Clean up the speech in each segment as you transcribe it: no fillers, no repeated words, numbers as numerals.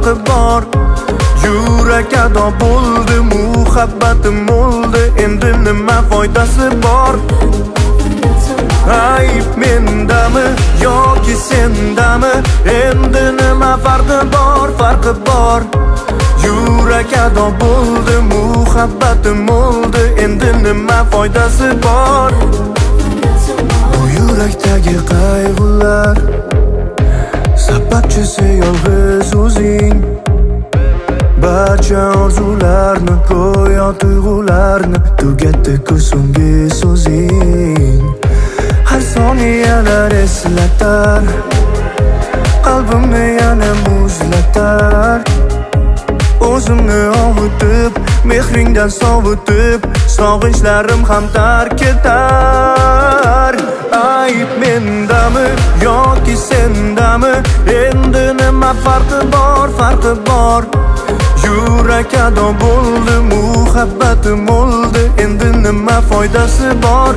farqi bor. Yurak ado bo'ldi, muhabbatim o'ldi, endi nima foydasi bor? Ayb mendami yoki sendami? Endi nima farqi bor, farqi bor. Yurak ado bo'ldi, muhabbatim o'ldi, endi nima foydasi bor? Bu yurakdagi qayg'ular sababchisi yolg'iz o'zing. Barcha orzularni, go'yo tuyg'ularni tugatdi-ku so'nggi so'zing. Har soniyalar eslatar, qalbimni yana muzlatar. O'zimni ovutib, mehringdan sovutib, sog'inchlarim ham tark etar. Ayb mendami yoki sendami? Endi nima farqi bor, farqi bor. Yurak ado bo'ldi, muhabbatim o'ldi, endi nima foydasi bor?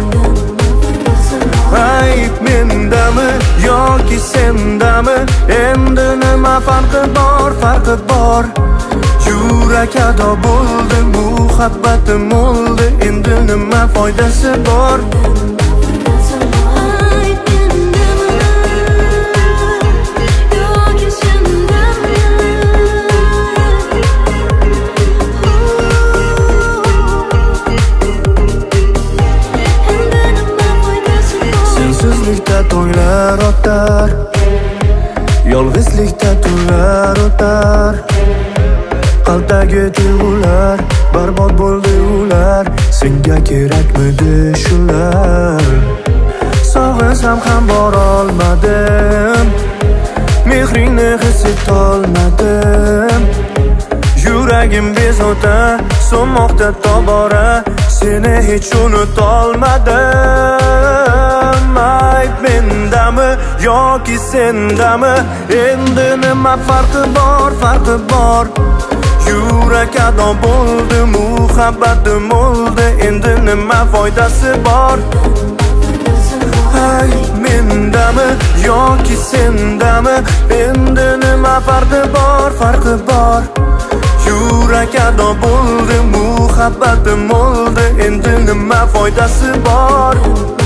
Ayb mendami yoki sendami? Endi nima farqi bor, farqi bor. Yurak ado bo'ldi, muhabbatim o'ldi, endi nima foydasi bor? Sensizlikda to'ylar o'tar, yolg'izlikda tunlar o'tar. Qalbdagi tuyg'ular barbod bo'ldi ular, senga kerakmidi shular? Sog'insam ham borolmadim, mehringni his etolmadim. Yuragim bezovta so'nmoqda tobora, seni hech unutolmadim. Ayb mendami yoki sendami? Endi nima farqi bor, farqi bor. Yurak ado bo'ldi, muhabbatim o'ldi, endi nima foydasi bor? Ayb mendami yoki sendami? Endi nima farqi bor, farqi bor. Yurak ado bo'ldi, muhabbatim o'ldi, endi nima foydasi bor?